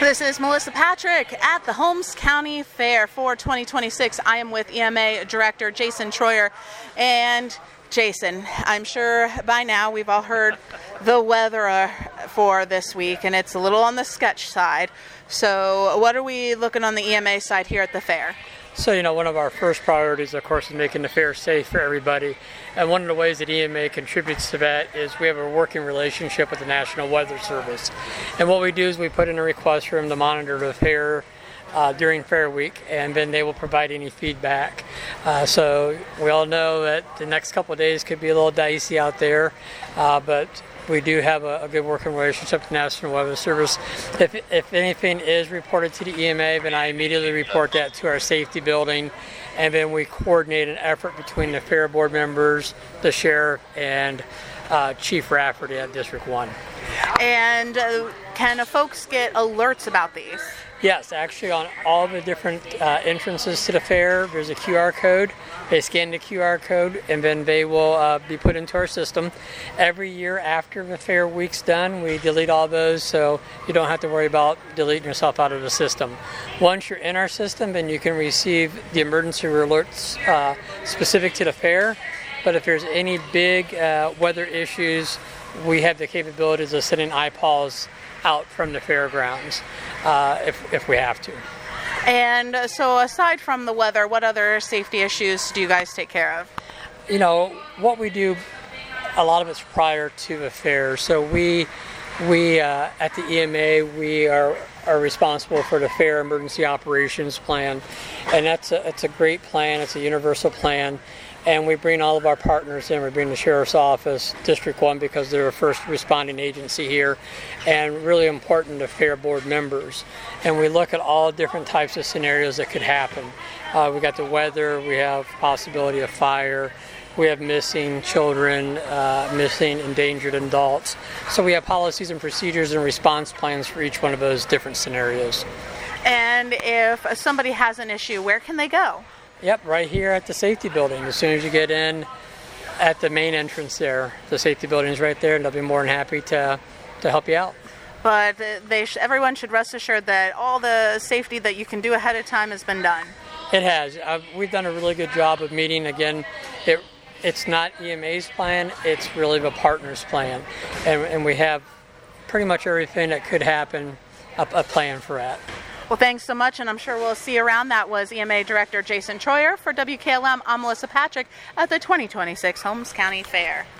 This is Melissa Patrick at the Holmes County Fair for 2026. I am with EMA Director Jason Troyer. And Jason, I'm sure by now we've all heard the weather for this week, and it's a little on the sketch side. So what are we looking on the EMA side here at the fair? So, one of our first priorities, of course, is making the fair safe for everybody. And one of the ways that EMA contributes to that is we have a working relationship with the National Weather Service. And what we do is we put in a request for them to monitor the fair during Fair Week, and then they will provide any feedback. So we all know that the next couple of days could be a little dicey out there, but we do have a good working relationship with the National Weather Service. If anything is reported to the EMA, then I immediately report that to our safety building, and then we coordinate an effort between the fair board members, the sheriff, and Chief Rafferty at District 1. And can folks get alerts about these? Yes, actually on all the different entrances to the fair, there's a QR code. They scan the QR code and then they will be put into our system. Every year after the fair week's done, we delete all those so you don't have to worry about deleting yourself out of the system. Once you're in our system, then you can receive the emergency alerts specific to the fair. But if there's any big weather issues, we have the capabilities of sending IPAWs out from the fairgrounds if we have to. And so aside from the weather, what other safety issues do you guys take care of? What we do, a lot of it's prior to the fair. So we at the EMA, we are responsible for the Fair Emergency Operations Plan, and it's a great plan. It's a universal plan. And we bring all of our partners in. We bring the Sheriff's Office, District 1, because they're a first responding agency here, and really important to fair board members. And we look at all different types of scenarios that could happen. We got the weather, we have possibility of fire, we have missing children, missing endangered adults. So we have policies and procedures and response plans for each one of those different scenarios. And if somebody has an issue, where can they go? Yep, right here at the safety building. As soon as you get in at the main entrance there, the safety building is right there, and they'll be more than happy to help you out. But everyone should rest assured that all the safety that you can do ahead of time has been done. It has. We've done a really good job of meeting. Again, it's not EMA's plan, it's really the partner's plan. And we have pretty much everything that could happen, a plan for that. Well, thanks so much, and I'm sure we'll see you around. That was EMA Director Jason Troyer for WKLM. I'm Melissa Patrick at the 2026 Holmes County Fair.